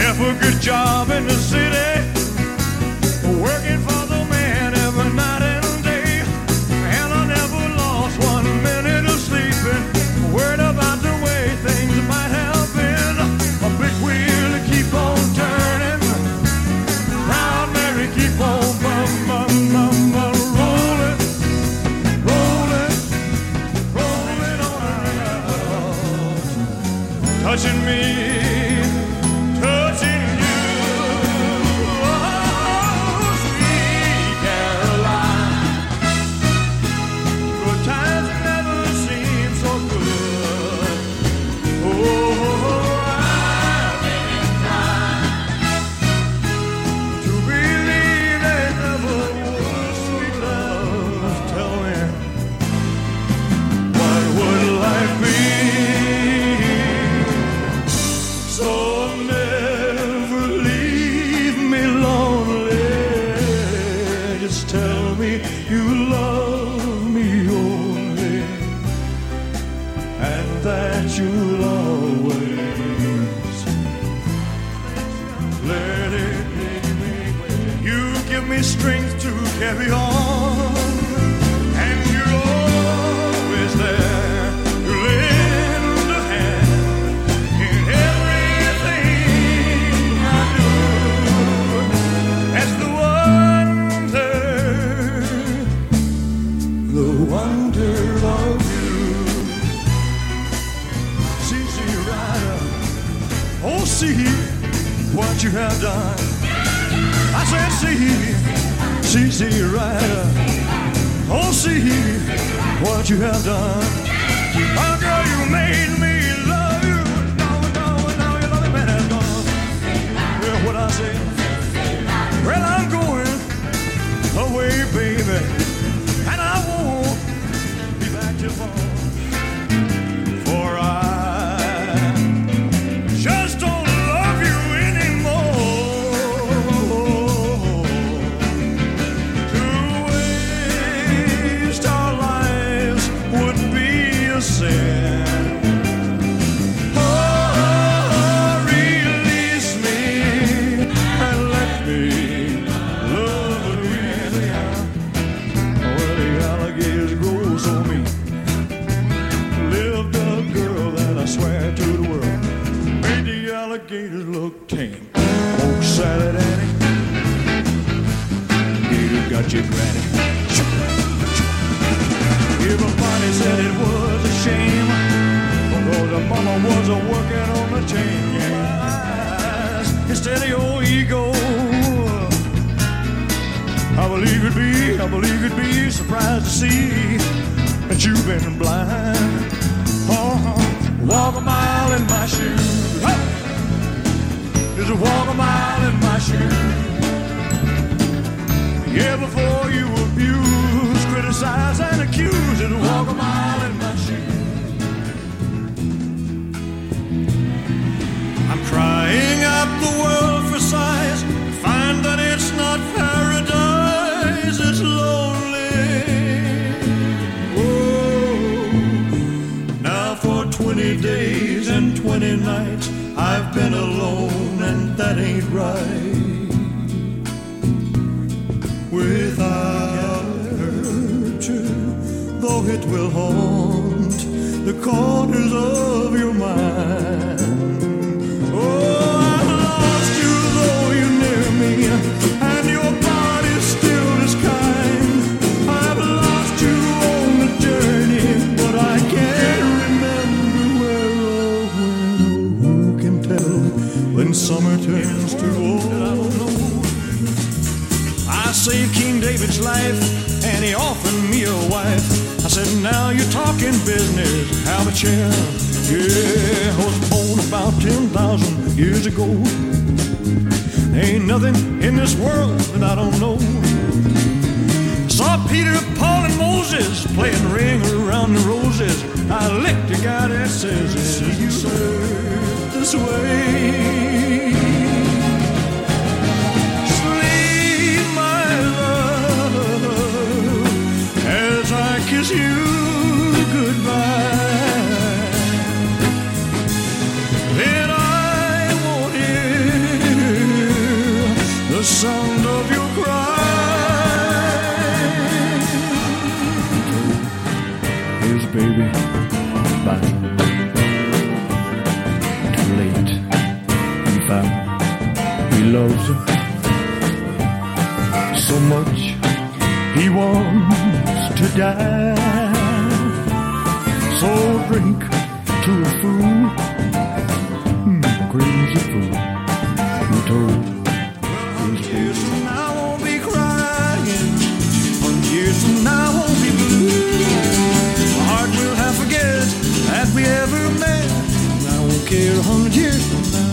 Have a good job in the city, working for the man every night and day. And I never lost 1 minute of sleeping, worried about the way things might have been. A big wheel to keep on turning, proud Mary keep on rolling, rolling, rolling on around, touching me. Strength to carry on, and you're always there to lend a hand in everything I do. That's the wonder of you. CC Rider, oh see what you have done. I said see, Rider, oh see what you have done. Oh girl, you made me love you. Now you love me, man, that's gone. Hear what I say? Well, I'm going away, baby, and I won't be back till fall. For I just don't love you anymore. To waste our lives would be a sin. Oh, release me and let me love again. Well, the alligators grow so mean. Lived a girl that I swear to the world made the alligators look tame. Oh, Sally Danny, gator got your granny. Everybody said it was a shame, because the mama was a working on the chain gas instead of your ego. I believe it'd be surprised to see that you've been blind. Walk a mile in my shoes. Just walk a mile in my shoes. Yeah, before you abuse, criticize, and accuse, just walk a mile in my shoes. I'm crying out the world for sighs, find that it's not paradise, it's lonely. Oh, now for 20 days and 20 nights I've been alone, and that ain't right. Without you, though it will haunt the corners of your mind. Oh, I lost you, though you're near me, and your body's still as kind. I've lost you on the journey, but I can't remember where or when. Who can tell when summer turns to autumn? I saved King David's life, and he offered me a wife. I said, now you're talking business, have a chair. Yeah, I was born about 10,000 years ago. Ain't nothing in this world that I don't know. Saw Peter, Paul, and Moses playing Ring Around the Roses. I licked a guy that says, you serve this way. Kiss you goodbye. Then I won't hear loves her so much he wants to die. So drink to a fool, crazy fool who told his years from now I won't be crying, 100 years from now I won't be blue. My heart will have forget that we ever met, and I won't care 100 years from now.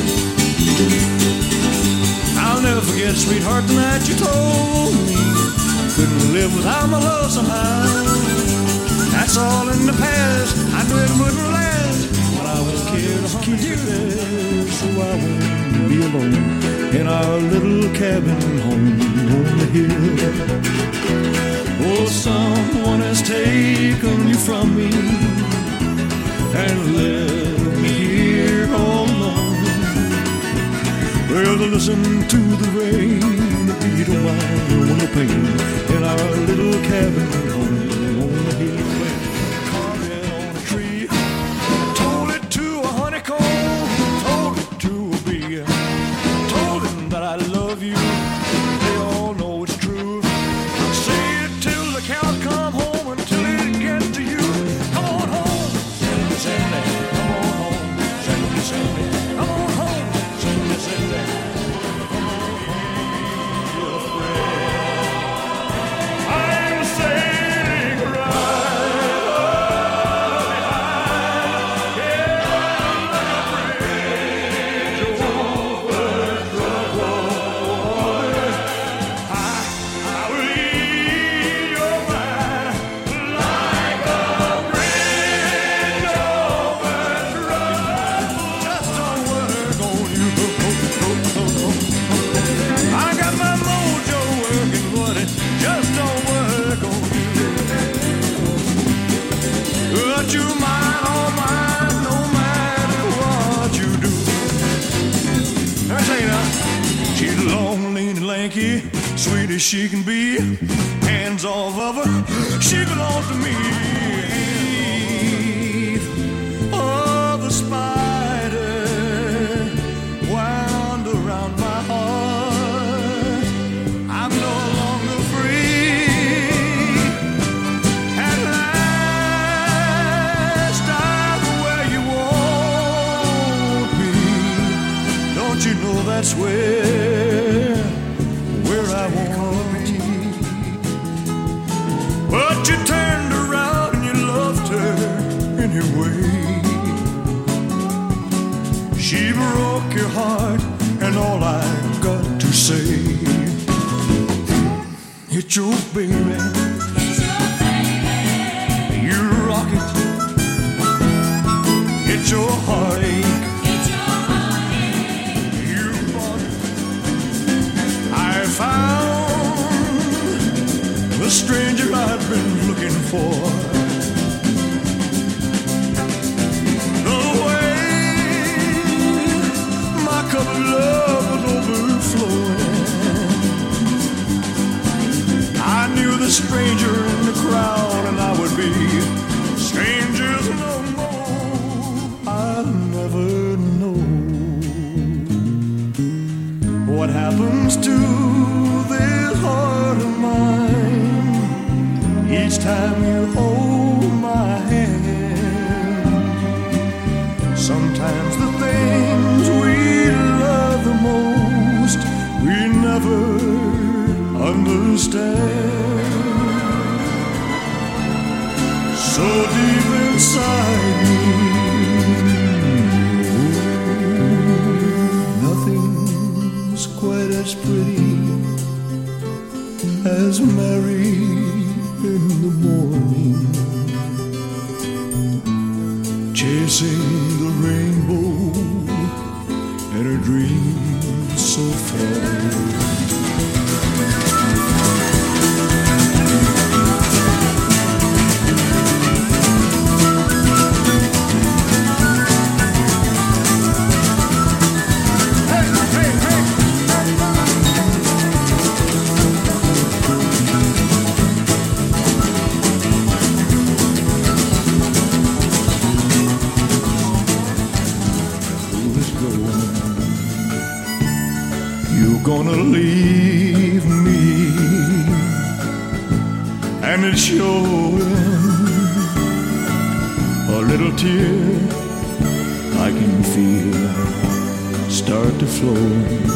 I'll never forget, sweetheart, the night you told me couldn't live without my love somehow. That's all in the past, I knew it wouldn't last, but I won't care to keep you there, so I won't be alone in our little cabin home on the hill. Oh, someone has taken you from me and left me here all alone. Well, listen to the rain, the beat of my pain in our little cabin home on the hill. Carved it on a tree, told it to a honeycomb, told it to a bee, told him that I love you. They all know it's true. Say it till the cows come home, until it gets to you. Come on home, Cindy, Cindy. Come on home, Cindy, Cindy. Come on home, Cindy, Cindy. Sweet as she can be, hands off of her, she belongs to me. Oh, the spider wound around my heart. I'm no longer free. At last I'm where you want me. Don't you know that's where I want to be? But you turned around and you loved her anyway. She broke your heart, and all I've got to say, it's your baby. It's your baby. You rock it. It's your heartache. Found the stranger I've been looking for. The way my cup of love was overflowing, I knew the stranger in the crowd, and I would be strangers no more. I'll never know what happens to this heart of mine each time you hold my hand. Sometimes the things we love the most we never understand. So deep inside me, nothing's quite as pretty as Mary in the morning, chasing the rainbow in a dream so far. gonna leave me, and it's showing. A little tear I can feel start to flow.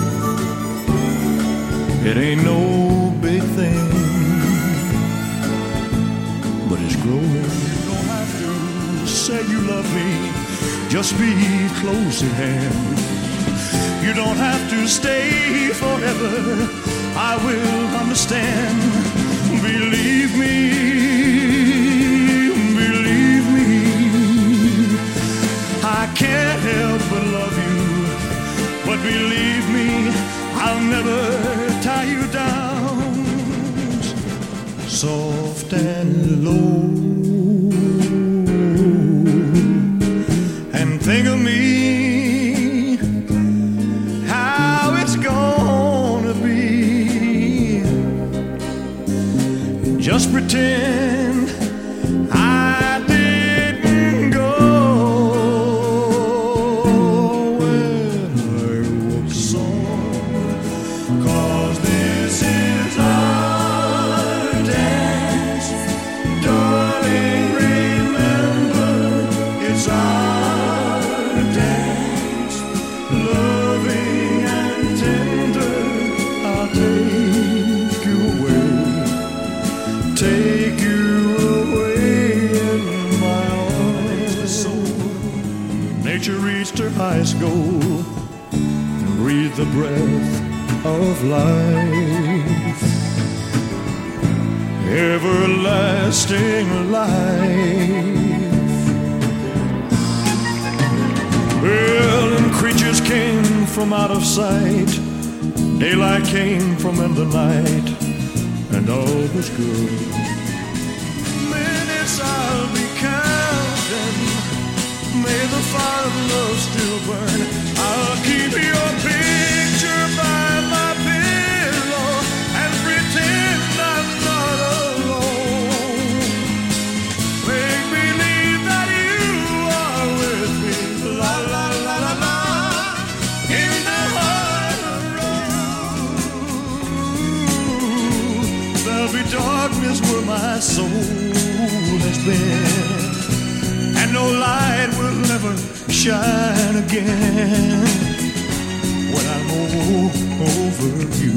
It ain't no big thing, but it's growing. You don't have to say you love me, just be close at hand. You don't have to stay forever, I will understand. Believe me, believe me, I can't help but love you. But believe me, I'll never tie you down. Soft and low, and think of me, how it's gonna be. Just pretend I didn't go when I wrote the song, 'cause this is our dance. Darling, remember, it's our dance. Loving and tender, I'll take you away. Take you away in my arms. Nature reached her highest goal and breathed the breath of life, everlasting life. Well, and creatures came from out of sight, daylight came from in the night, and all was good. Minutes I'll be counting, may the fire of love still burn. I'll keep your picture by my pillow and pretend I'm not alone. Make believe that you are with me, la la la la la, in the heart of road. There'll be darkness where my soul has been, and no light will ever shine again when I'm over you.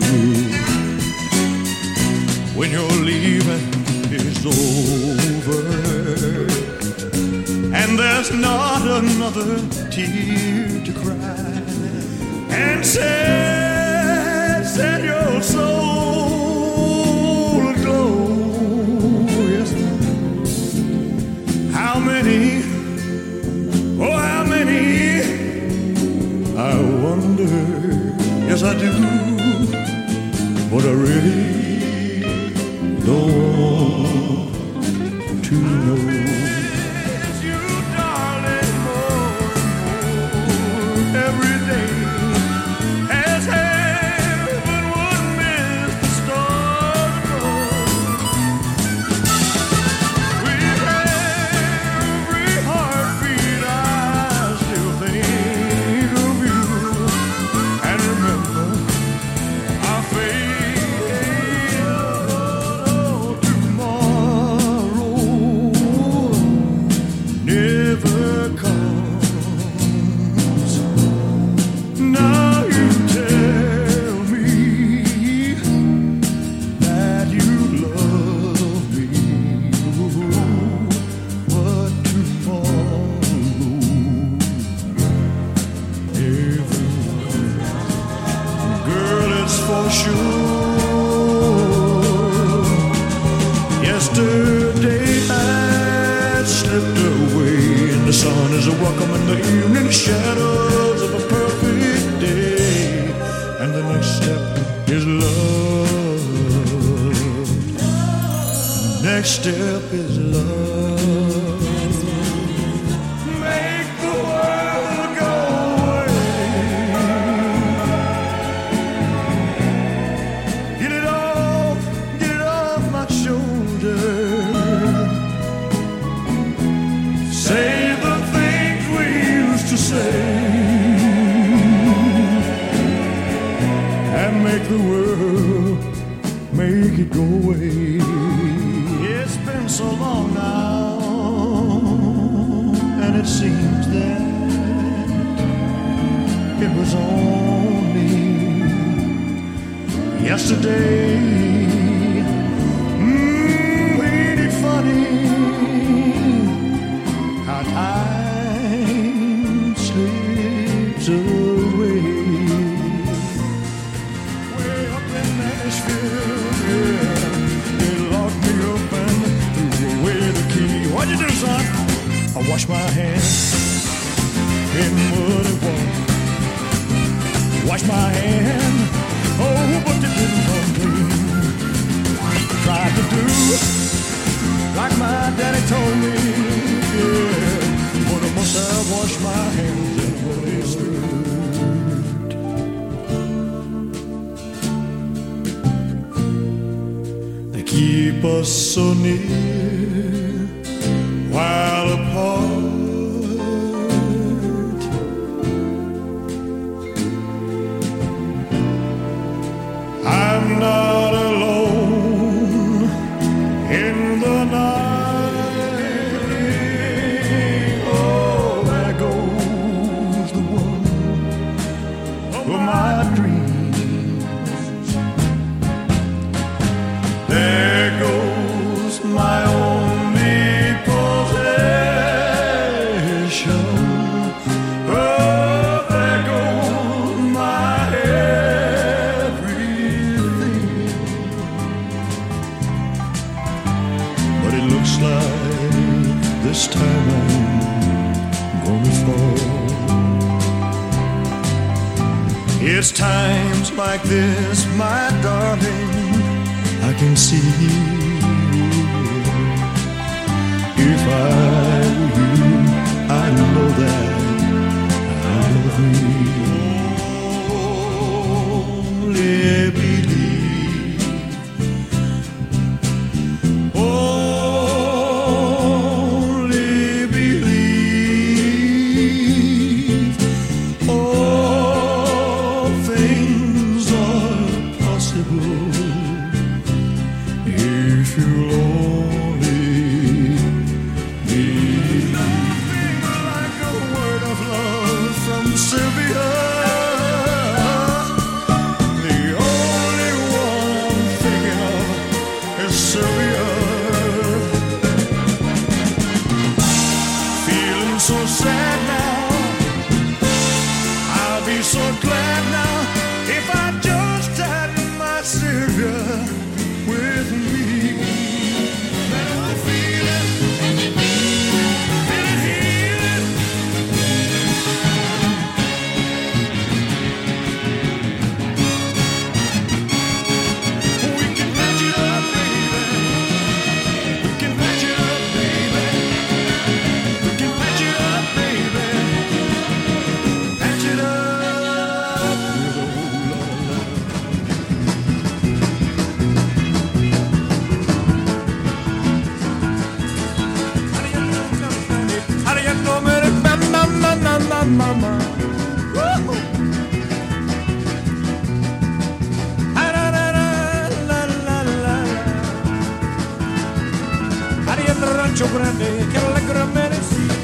When your leaving is over, and there's not another tear to cry, and set your soul aglow. Yes, how many, oh how many, I wonder, yes I do, but I really don't want to know. Miss you, darling, more and more every day, as heaven would miss the stars above. With every heartbeat I still think of you, and remember our fate. Tomorrow never comes. Now you tell me that you love me, but tomorrow never. Girl, it's for sure. Yesterday had slipped away, and the sun is a welcome in the evening shadows of a perfect day, and the next step is love. Next step is love. Make the world go away. Get it off my shoulder. Say the things we used to say. make the world, make it go away. It's been so long now, and it seems that it was only yesterday. Ain't it funny how time slips away? Way up in Nashville, yeah, they locked me up and threw away the key. What'd you do, son? I washed my hands in muddy water. Wash my hand, oh, but it didn't come clean. Tried to do like my daddy told me, yeah, but I must have washed my hands in muddy street. They keep us so near while apart. I'm not alone in the night. Oh, there goes the one of my dreams. There goes my only possession. Oh, there goes my looks like this time I'm gonna fall. It's times like this, my darling, I can see if I were you, I know that I love you. Only believe. If you'll only believe. Nothing like a word of love from Sylvia. The only one I'm thinking of is Sylvia. Feeling so sad now, I'll be so glad now if I just had my Sylvia with me. Let her feel it, feel it, heal it. We can patch it up, baby. We can patch it up, baby. We can patch it up, baby. Patch it up with a whole lot of love. Mama. Woo-hoo. Ariel Rancho Grande, que la gran merecía.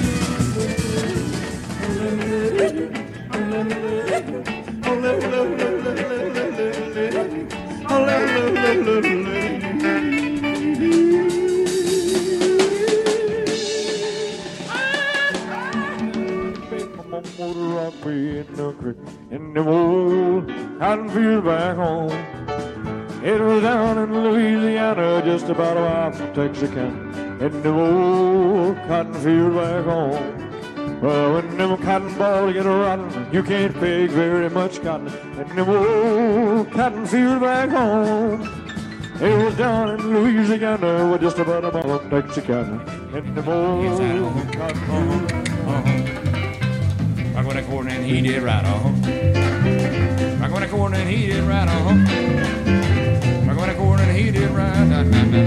In the old cotton field back home. It was down in Louisiana, just about a mile from Texarkana. In the old cotton field back home. Well, when them cotton balls get rotten, you can't pick very much cotton. In the old cotton field back home. It was down in Louisiana, with just about a mile from Texarkana. In the old cotton field. Rock with that corn and he did right, Rock with that corn and he did right, Rock with that corn and he did right, Rock with that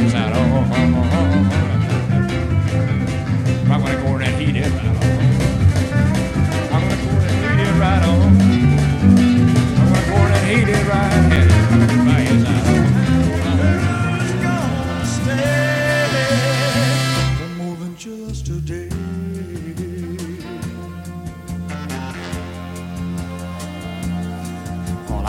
corn and he did right, Rock with that corn and he did right, Rock with that corn and he did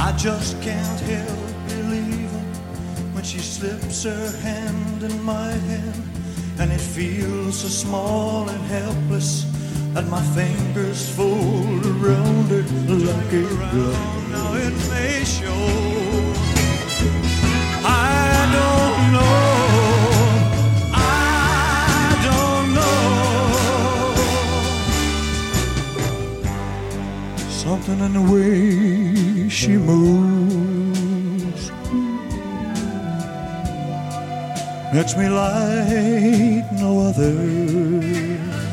I just can't help believing when she slips her hand in my hand, and it feels so small and helpless that my fingers fold around it like a glove. Now it may show I don't know. Something in the way she moves makes me like no other.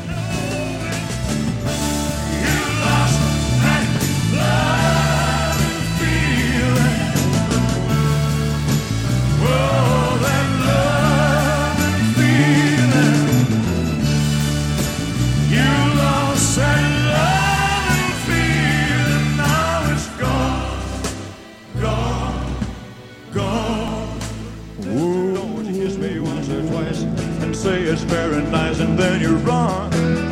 Say it's very nice and then you run.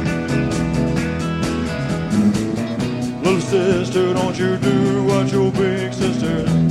Little sister, don't you do what your big sister does.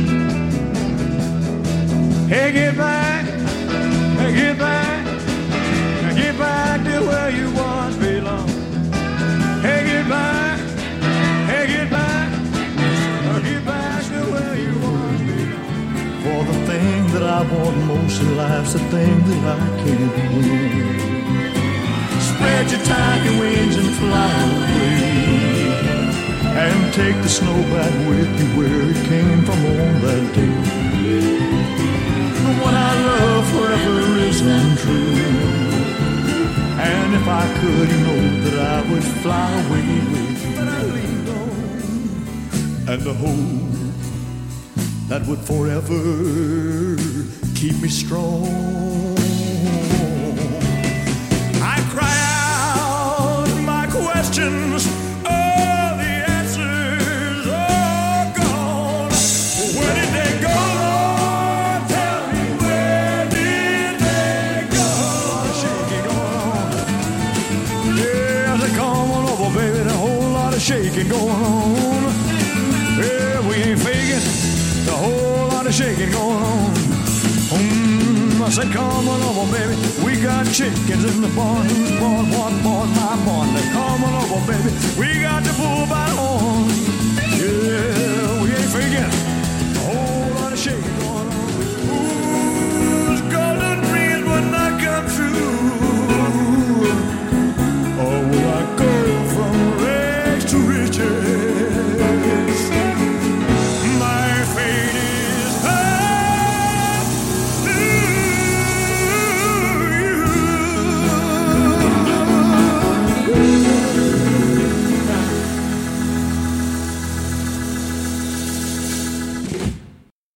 Hey, get back, hey, get back, get back to where you once belong. Hey, get back, hey, get back, get back to where you once belong. For the thing that I want most in life's the thing that I can't win. Spread your tiny wings and fly away, and take the snow back with you where it came from on that day. What I love forever is untrue, and if I could, you know that I would fly away with you. But I leaned on and the hope that would forever keep me strong. I cry out my questions, all the answers are gone. Where did they go, Lord? Tell me, where did they go? Shaking going on. Yeah, they come on over, baby, a whole lot of shaking going on. Yeah, we ain't faking. A whole lot of shaking going on. I said, come on over, baby. We got chickens in the barn. Who's born? What born? My barn. They come on over, baby. We got the bull by the horn. Yeah, we ain't faking.